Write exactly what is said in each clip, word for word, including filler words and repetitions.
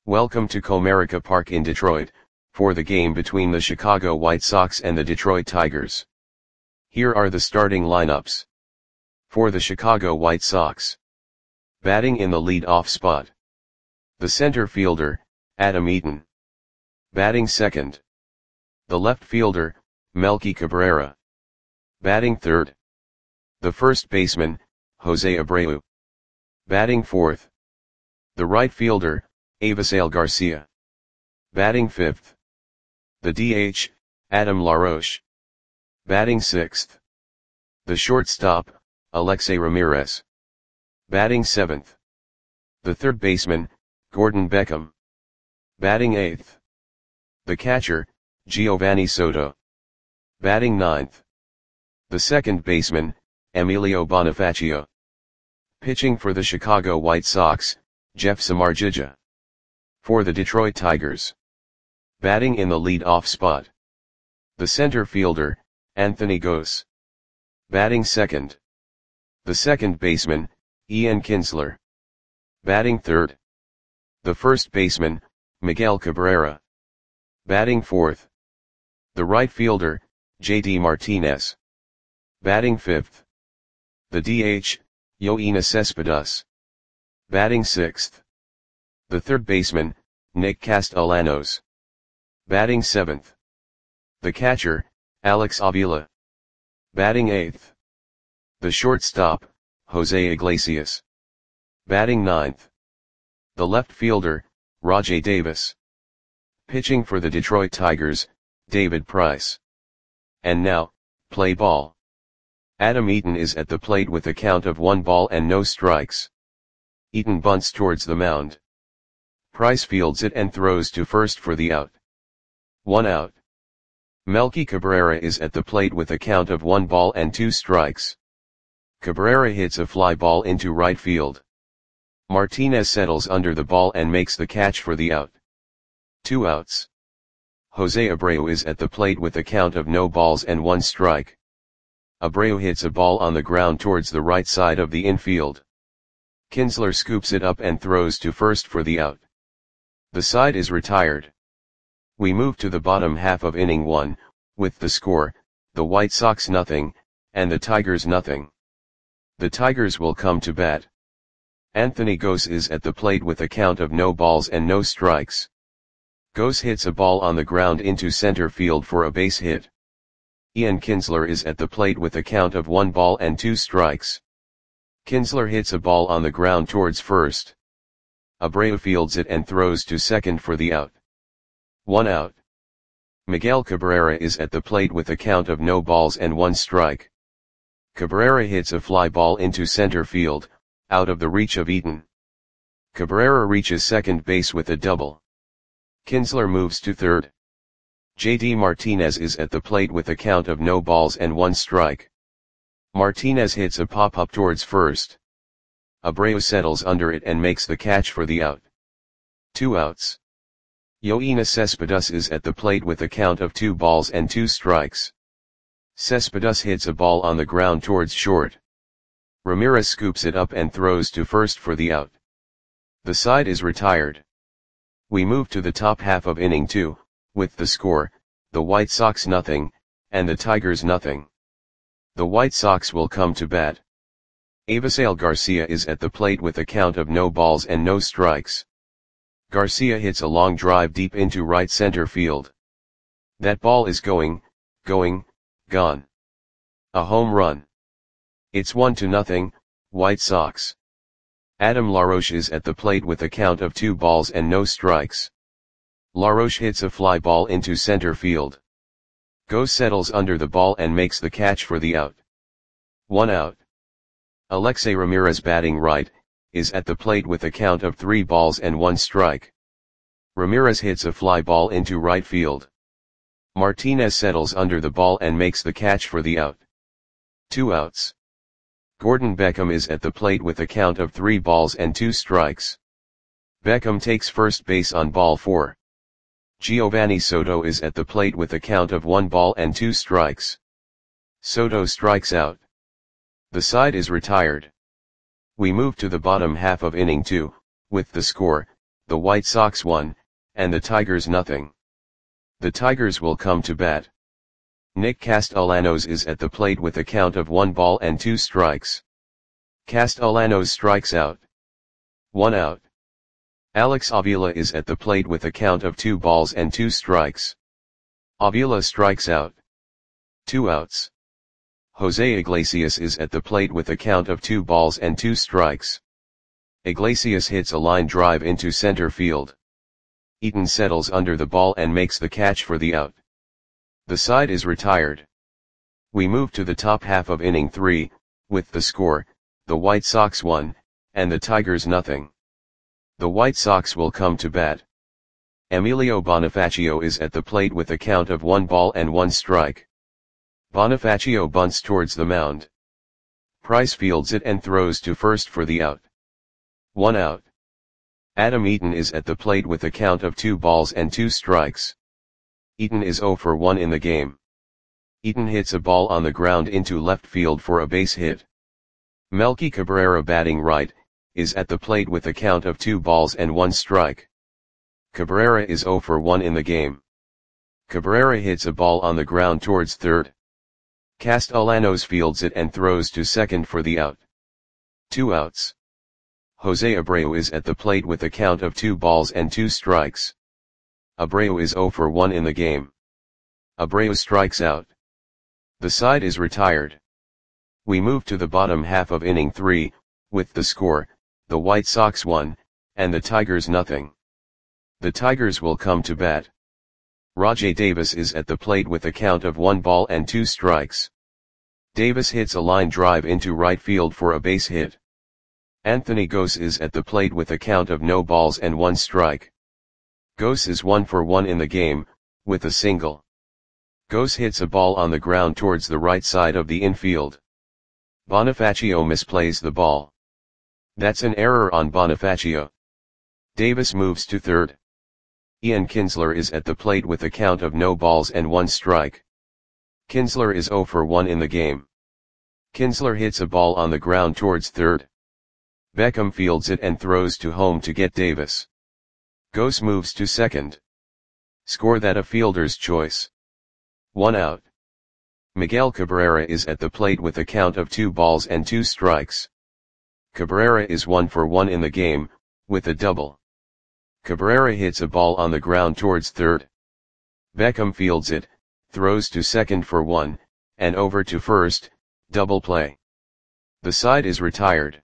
Welcome to Comerica Park in Detroit, for the game between the Chicago White Sox and the Detroit Tigers. Here are the starting lineups. For the Chicago White Sox. Batting in the lead-off spot. The center fielder, Adam Eaton. Batting second. The left fielder, Melky Cabrera. Batting third. The first baseman, Jose Abreu. Batting fourth. The right fielder, Avisail Garcia. Batting fifth. The D H, Adam LaRoche. Batting sixth. The shortstop, Alexei Ramirez. Batting seventh. The third baseman, Gordon Beckham. Batting eighth. The catcher, Giovanni Soto. Batting ninth. The second baseman, Emilio Bonifacio. Pitching for the Chicago White Sox, Jeff Samardzija. For the Detroit Tigers. Batting in the lead-off spot. The center fielder, Anthony Gose. Batting second. The second baseman, Ian Kinsler. Batting third. The first baseman, Miguel Cabrera. Batting fourth. The right fielder, J D Martinez. Batting fifth. The D H, Yoenis Cespedes. Batting sixth. The third baseman, Nick Castellanos. Batting seventh. The catcher, Alex Avila. Batting eighth. The shortstop, Jose Iglesias. Batting ninth. The left fielder, Rajai Davis. Pitching for the Detroit Tigers, David Price. And now, play ball. Adam Eaton is at the plate with a count of one ball and no strikes. Eaton bunts towards the mound. Price fields it and throws to first for the out. One out. Melky Cabrera is at the plate with a count of one ball and two strikes. Cabrera hits a fly ball into right field. Martinez settles under the ball and makes the catch for the out. Two outs. Jose Abreu is at the plate with a count of no balls and one strike. Abreu hits a ball on the ground towards the right side of the infield. Kinsler scoops it up and throws to first for the out. The side is retired. We move to the bottom half of inning one, with the score, the White Sox nothing, and the Tigers nothing. The Tigers will come to bat. Anthony Gose is at the plate with a count of no balls and no strikes. Gose hits a ball on the ground into center field for a base hit. Ian Kinsler is at the plate with a count of one ball and two strikes. Kinsler hits a ball on the ground towards first. Abreu fields it and throws to second for the out. One out. Miguel Cabrera is at the plate with a count of no balls and one strike. Cabrera hits a fly ball into center field, out of the reach of Eaton. Cabrera reaches second base with a double. Kinsler moves to third. J D Martinez is at the plate with a count of no balls and one strike. Martinez hits a pop-up towards first. Abreu settles under it and makes the catch for the out. Two outs. Yoenis Cespedes is at the plate with a count of two balls and two strikes. Cespedes hits a ball on the ground towards short. Ramirez scoops it up and throws to first for the out. The side is retired. We move to the top half of inning two, with the score, the White Sox nothing, and the Tigers nothing. The White Sox will come to bat. Avisail Garcia is at the plate with a count of no balls and no strikes. Garcia hits a long drive deep into right center field. That ball is going, going, gone. A home run. It's one to nothing, White Sox. Adam LaRoche is at the plate with a count of two balls and no strikes. LaRoche hits a fly ball into center field. Gose settles under the ball and makes the catch for the out. One out. Alexei Ramirez batting right, is at the plate with a count of three balls and one strike. Ramirez hits a fly ball into right field. Martinez settles under the ball and makes the catch for the out. Two outs. Gordon Beckham is at the plate with a count of three balls and two strikes. Beckham takes first base on ball four. Giovanni Soto is at the plate with a count of one ball and two strikes. Soto strikes out. The side is retired. We move to the bottom half of inning two, with the score, the White Sox one, and the Tigers nothing. The Tigers will come to bat. Nick Castellanos is at the plate with a count of one ball and two strikes. Castellanos strikes out. One out. Alex Avila is at the plate with a count of two balls and two strikes. Avila strikes out. Two outs. Jose Iglesias is at the plate with a count of two balls and two strikes. Iglesias hits a line drive into center field. Eaton settles under the ball and makes the catch for the out. The side is retired. We move to the top half of inning three, with the score, the White Sox one, and the Tigers nothing. The White Sox will come to bat. Emilio Bonifacio is at the plate with a count of one ball and one strike. Bonifacio bunts towards the mound. Price fields it and throws to first for the out. One out. Adam Eaton is at the plate with a count of two balls and two strikes. Eaton is zero for one in the game. Eaton hits a ball on the ground into left field for a base hit. Melky Cabrera, batting right, is at the plate with a count of two balls and one strike. Cabrera is zero for one in the game. Cabrera hits a ball on the ground towards third. Castellanos fields it and throws to second for the out. Two outs. Jose Abreu is at the plate with a count of two balls and two strikes. Abreu is zero for one in the game. Abreu strikes out. The side is retired. We move to the bottom half of inning three, with the score, the White Sox one, and the Tigers nothing. The Tigers will come to bat. Rajai Davis is at the plate with a count of one ball and two strikes. Davis hits a line drive into right field for a base hit. Anthony Gose is at the plate with a count of no balls and one strike. Gose is one for one in the game, with a single. Gose hits a ball on the ground towards the right side of the infield. Bonifacio misplays the ball. That's an error on Bonifacio. Davis moves to third. Ian Kinsler is at the plate with a count of no balls and one strike. Kinsler is zero for one in the game. Kinsler hits a ball on the ground towards third. Beckham fields it and throws to home to get Davis. Gose moves to second. Score that a fielder's choice. One out. Miguel Cabrera is at the plate with a count of two balls and two strikes. Cabrera is one for one in the game, with a double. Cabrera hits a ball on the ground towards third. Beckham fields it, throws to second for one, and over to first, double play. The side is retired.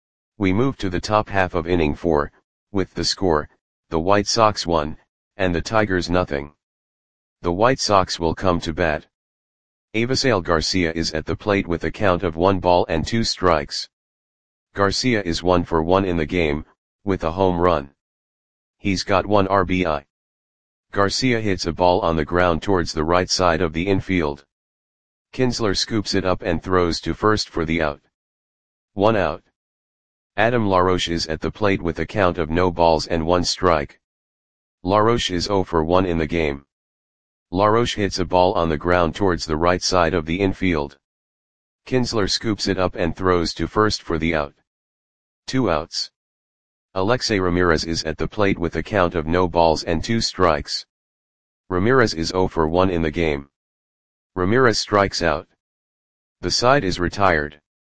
We move to the top half of inning four, with the score, the White Sox one, and the Tigers nothing. The White Sox will come to bat. Avisail Garcia is at the plate with a count of one ball and two strikes. Garcia is one for one in the game, with a home run. He's got one R B I. Garcia hits a ball on the ground towards the right side of the infield. Kinsler scoops it up and throws to first for the out. One out. Adam LaRoche is at the plate with a count of no balls and one strike. LaRoche is zero for one in the game. LaRoche hits a ball on the ground towards the right side of the infield. Kinsler scoops it up and throws to first for the out. Two outs. Alexei Ramirez is at the plate with a count of no balls and two strikes. Ramirez is zero for one in the game. Ramirez strikes out. The side is retired.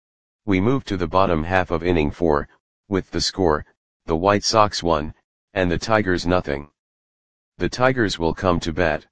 We move to the bottom half of inning four, with the score, the White Sox one, and the Tigers nothing. The Tigers will come to bat.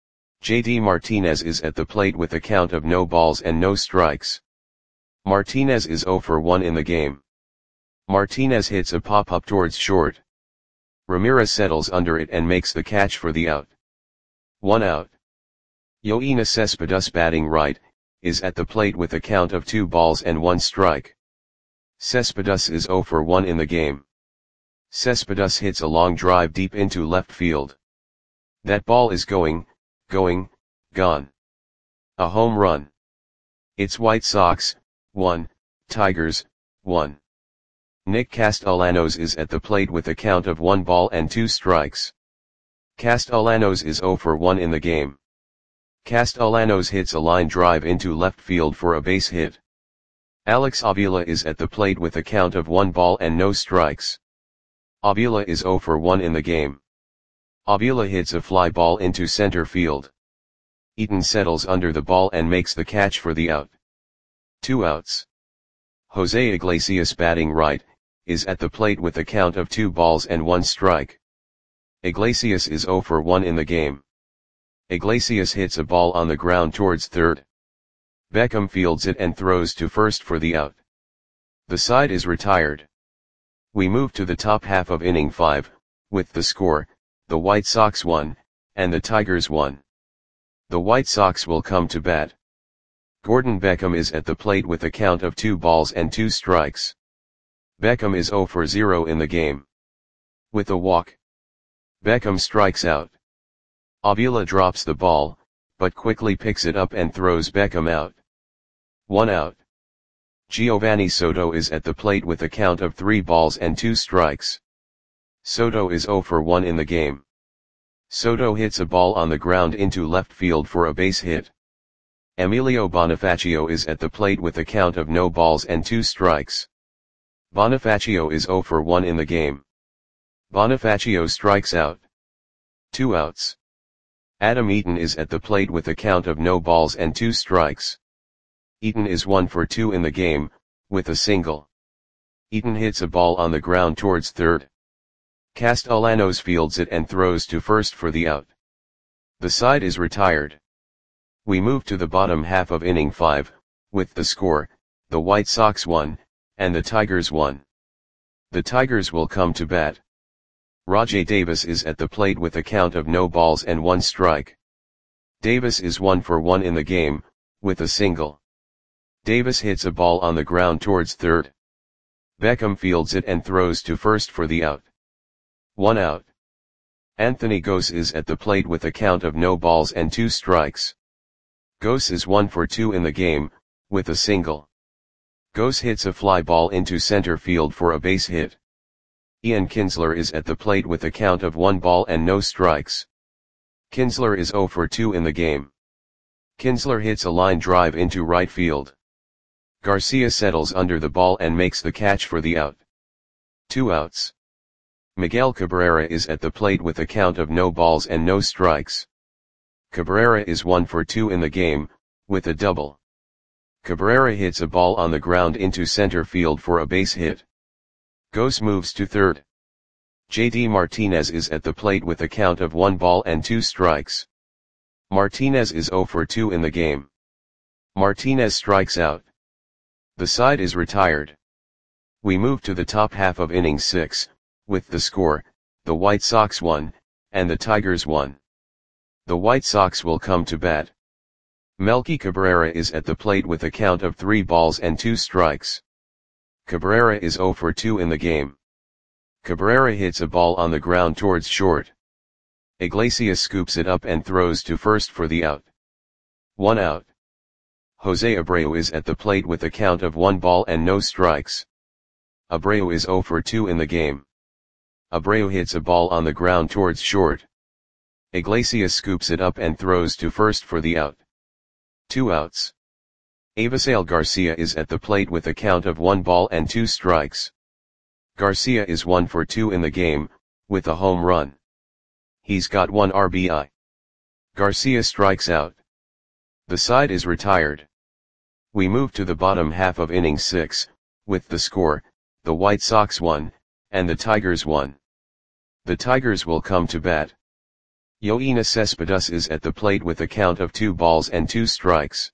J D Martinez is at the plate with a count of no balls and no strikes. Martinez is zero for one in the game. Martinez hits a pop-up towards short. Ramirez settles under it and makes the catch for the out. One out. Yoenis Cespedes, batting right, is at the plate with a count of two balls and one strike. Cespedes is zero for one in the game. Cespedes hits a long drive deep into left field. That ball is going, going, gone. A home run. It's White Sox, one, Tigers, one. Nick Castellanos is at the plate with a count of one ball and two strikes. Castellanos is zero for one in the game. Castellanos hits a line drive into left field for a base hit. Alex Avila is at the plate with a count of one ball and no strikes. Avila is zero for one in the game. Avila hits a fly ball into center field. Eaton settles under the ball and makes the catch for the out. Two outs. Jose Iglesias, batting right, is at the plate with a count of two balls and one strike. Iglesias is zero for one in the game. Iglesias hits a ball on the ground towards third. Beckham fields it and throws to first for the out. The side is retired. We move to the top half of inning five, with the score, the White Sox won, and the Tigers won. The White Sox will come to bat. Gordon Beckham is at the plate with a count of two balls and two strikes. Beckham is zero for zero in the game. With a walk, Beckham strikes out. Avila drops the ball, but quickly picks it up and throws Beckham out. One out. Giovanni Soto is at the plate with a count of three balls and two strikes. Soto is zero for one in the game. Soto hits a ball on the ground into left field for a base hit. Emilio Bonifacio is at the plate with a count of no balls and two strikes. Bonifacio is zero for one in the game. Bonifacio strikes out. Two outs. Adam Eaton is at the plate with a count of no balls and two strikes. Eaton is one for two in the game, with a single. Eaton hits a ball on the ground towards third. Castellanos fields it and throws to first for the out. The side is retired. We move to the bottom half of inning five, with the score, the White Sox won, and the Tigers won. The Tigers will come to bat. Rajai Davis is at the plate with a count of no balls and one strike. Davis is one for one in the game, with a single. Davis hits a ball on the ground towards third. Beckham fields it and throws to first for the out. One out. Anthony Gose is at the plate with a count of no balls and two strikes. Gose is one for two in the game, with a single. Gose hits a fly ball into center field for a base hit. Ian Kinsler is at the plate with a count of one ball and no strikes. Kinsler is zero for two in the game. Kinsler hits a line drive into right field. Garcia settles under the ball and makes the catch for the out. Two outs. Miguel Cabrera is at the plate with a count of no balls and no strikes. Cabrera is one for two in the game, with a double. Cabrera hits a ball on the ground into center field for a base hit. Gose moves to third. J D Martinez is at the plate with a count of one ball and two strikes. Martinez is zero for two in the game. Martinez strikes out. The side is retired. We move to the top half of inning six, with the score, the White Sox won, and the Tigers won. The White Sox will come to bat. Melky Cabrera is at the plate with a count of three balls and two strikes. Cabrera is zero for two in the game. Cabrera hits a ball on the ground towards short. Iglesias scoops it up and throws to first for the out. One out. Jose Abreu is at the plate with a count of one ball and no strikes. Abreu is zero for two in the game. Abreu hits a ball on the ground towards short. Iglesias scoops it up and throws to first for the out. Two outs. Avisail Garcia is at the plate with a count of one ball and two strikes. Garcia is one for two in the game, with a home run. He's got one R B I. Garcia strikes out. The side is retired. We move to the bottom half of inning six, with the score, the White Sox won, and the Tigers won. The Tigers will come to bat. Yoenis Cespedes is at the plate with a count of two balls and two strikes.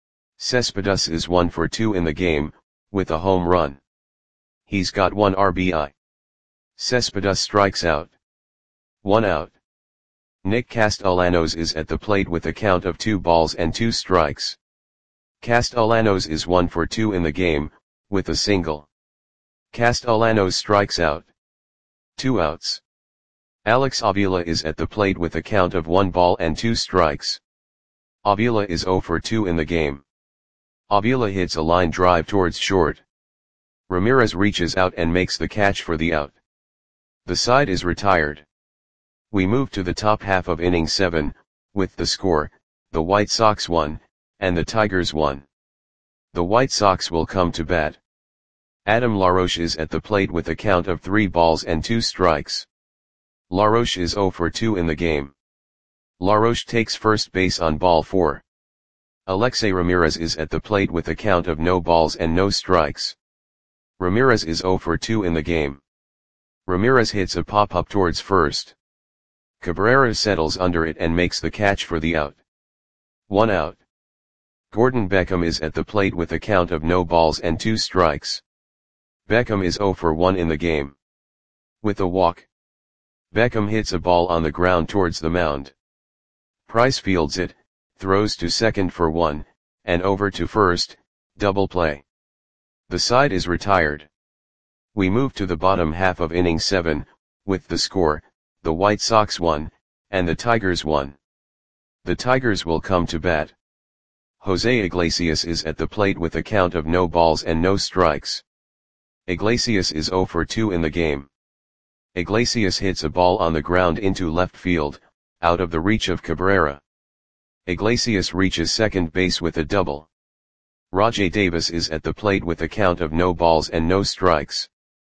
Cespedes is one for two in the game, with a home run. He's got one R B I. Cespedes strikes out. One out. Nick Castellanos is at the plate with a count of two balls and two strikes. Castellanos is one for two in the game, with a single. Castellanos strikes out. Two outs. Alex Avila is at the plate with a count of one ball and two strikes. Avila is zero for two in the game. Avila hits a line drive towards short. Ramirez reaches out and makes the catch for the out. The side is retired. We move to the top half of inning seven, with the score, the White Sox won, and the Tigers won. The White Sox will come to bat. Adam Laroche is at the plate with a count of three balls and two strikes. Laroche is zero for two in the game. Laroche takes first base on ball four. Alexei Ramirez is at the plate with a count of no balls and no strikes. Ramirez is zero for two in the game. Ramirez hits a pop-up towards first. Cabrera settles under it and makes the catch for the out. One out. Gordon Beckham is at the plate with a count of no balls and two strikes. Beckham is zero for one in the game. With a walk. Beckham hits a ball on the ground towards the mound. Price fields it, throws to second for one, and over to first, double play. The side is retired. We move to the bottom half of inning seven, with the score, the White Sox won, and the Tigers won. The Tigers will come to bat. Jose Iglesias is at the plate with a count of no balls and no strikes. Iglesias is zero for two in the game. Iglesias hits a ball on the ground into left field, out of the reach of Cabrera. Iglesias reaches second base with a double. Rajai Davis is at the plate with a count of no balls and no strikes.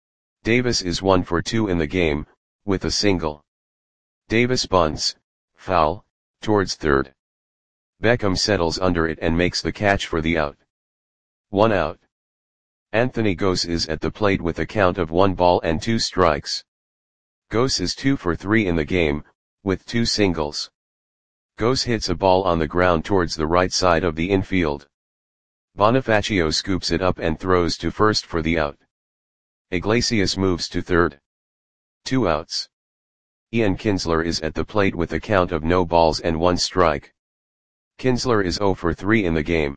Davis is one for two in the game, with a single. Davis bunts, foul, towards third. Beckham settles under it and makes the catch for the out. One out. Anthony Gose is at the plate with a count of one ball and two strikes. Gose is two for three in the game, with two singles. Gose hits a ball on the ground towards the right side of the infield. Bonifacio scoops it up and throws to first for the out. Iglesias moves to third. Two outs. Ian Kinsler is at the plate with a count of no balls and one strike. Kinsler is zero for three in the game.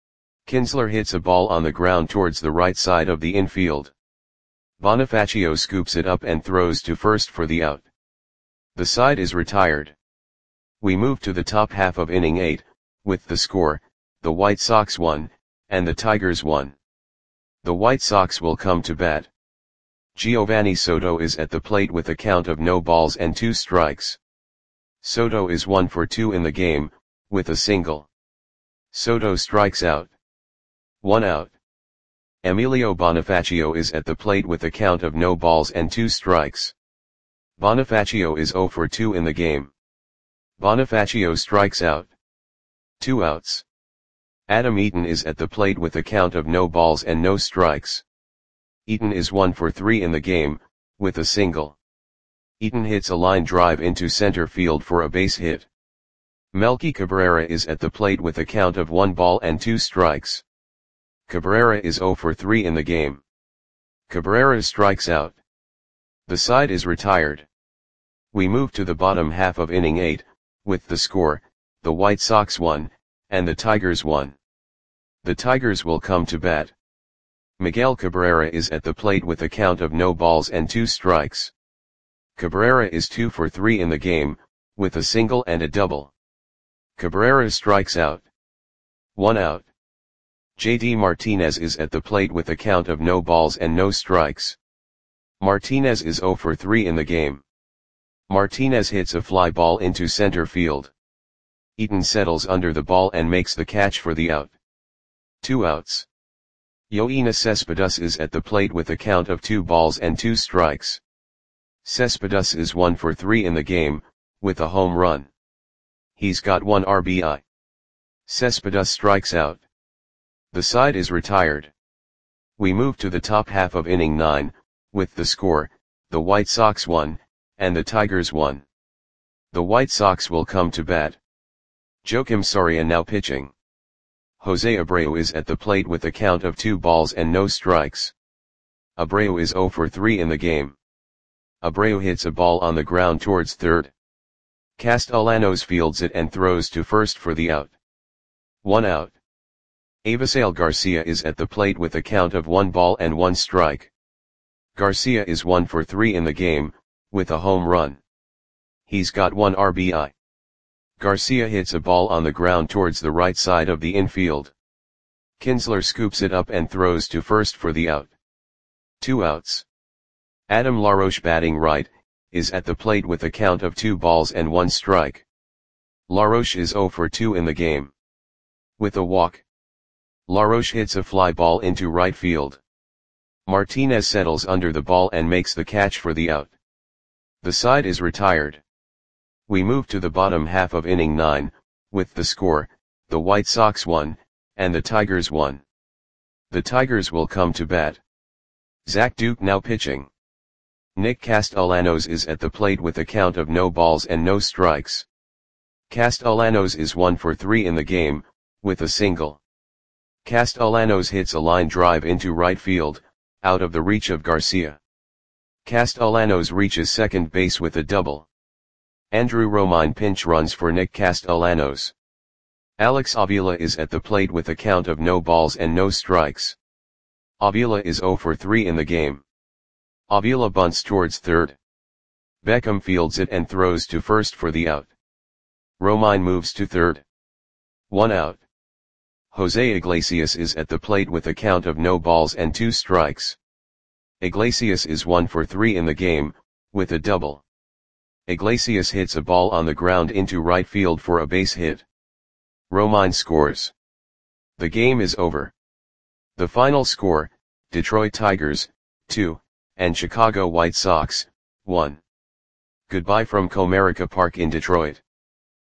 Kinsler hits a ball on the ground towards the right side of the infield. Bonifacio scoops it up and throws to first for the out. The side is retired. We move to the top half of inning eight, with the score, the White Sox won, and the Tigers won. The White Sox will come to bat. Giovanni Soto is at the plate with a count of no balls and two strikes. Soto is one for two in the game, with a single. Soto strikes out. One out. Emilio Bonifacio is at the plate with a count of no balls and two strikes. Bonifacio is zero for two in the game. Bonifacio strikes out. Two outs. Adam Eaton is at the plate with a count of no balls and no strikes. Eaton is one for three in the game, with a single. Eaton hits a line drive into center field for a base hit. Melky Cabrera is at the plate with a count of one ball and two strikes. Cabrera is zero for three in the game. Cabrera strikes out. The side is retired. We move to the bottom half of inning eight, with the score, the White Sox won, and the Tigers won. The Tigers will come to bat. Miguel Cabrera is at the plate with a count of no balls and two strikes. Cabrera is two for three in the game, with a single and a double. Cabrera strikes out. One out. J D Martinez is at the plate with a count of no balls and no strikes. Martinez is zero for three in the game. Martinez hits a fly ball into center field. Eaton settles under the ball and makes the catch for the out. Two outs. Yoenis Cespedes is at the plate with a count of two balls and two strikes. Cespedes is one for three in the game, with a home run. He's got one R B I. Cespedes strikes out. The side is retired. We move to the top half of inning nine, with the score, the White Sox won, and the Tigers won. The White Sox will come to bat. Joakim Soria now pitching. Jose Abreu is at the plate with a count of two balls and no strikes. Abreu is zero for three in the game. Abreu hits a ball on the ground towards third. Castellanos fields it and throws to first for the out. One out. Avisail Garcia is at the plate with a count of one ball and one strike. Garcia is one for three in the game, with a home run. He's got one R B I. Garcia hits a ball on the ground towards the right side of the infield. Kinsler scoops it up and throws to first for the out. Two outs. Adam Laroche, batting right, is at the plate with a count of two balls and one strike. Laroche is zero for two in the game. With a walk. Laroche hits a fly ball into right field. Martinez settles under the ball and makes the catch for the out. The side is retired. We move to the bottom half of inning nine, with the score, the White Sox won, and the Tigers won. The Tigers will come to bat. Zach Duke now pitching. Nick Castellanos is at the plate with a count of no balls and no strikes. Castellanos is one for three in the game, with a single. Castellanos hits a line drive into right field, out of the reach of Garcia. Castellanos reaches second base with a double. Andrew Romine pinch runs for Nick Castellanos. Alex Avila is at the plate with a count of no balls and no strikes. Avila is zero for three in the game. Avila bunts towards third. Beckham fields it and throws to first for the out. Romine moves to third. One out. Jose Iglesias is at the plate with a count of no balls and two strikes. Iglesias is one for three in the game, with a double. Iglesias hits a ball on the ground into right field for a base hit. Romine scores. The game is over. The final score, Detroit Tigers, two, and Chicago White Sox, one. Goodbye from Comerica Park in Detroit.